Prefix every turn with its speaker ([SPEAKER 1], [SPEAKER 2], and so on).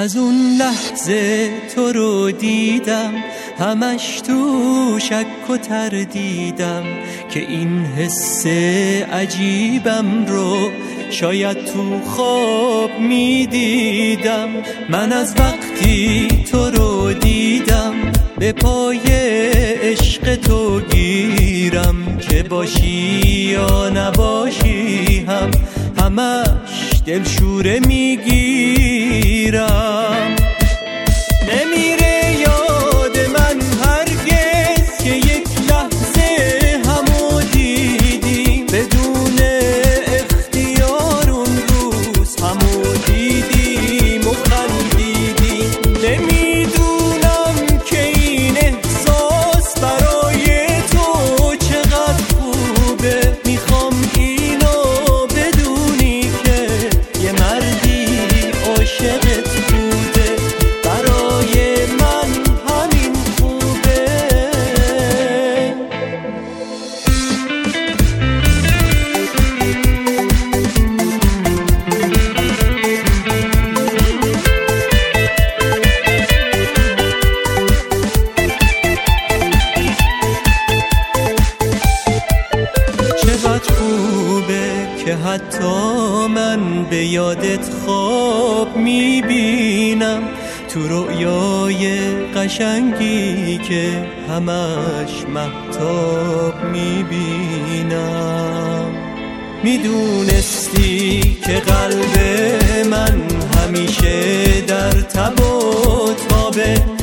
[SPEAKER 1] از اون لحظه تو رو دیدم، همش تو شک و تردیدم که این حس عجیبم رو شاید تو خواب میدیدم. من از وقتی تو رو دیدم به پای عشق تو گیرم، که باشی یا نباشی همش دلشوره میگیرم. نمیره یاد من هرگز که یک لحظه همو دیدیم، بدون اختیار اون روز همو دیدیم و خندیدیم. نمیدونم که این احساس برای تو چقدر خوبه، میخوام اینو بدونی که یه مردی عاشقت بوده، برای من همین خوبه. چقدر خوبه که حتی من به یادت خواب میبینم، تو رؤیای قشنگی که همش مهتاب میبینم. میدونستی که قلب من همیشه در تب و تابه،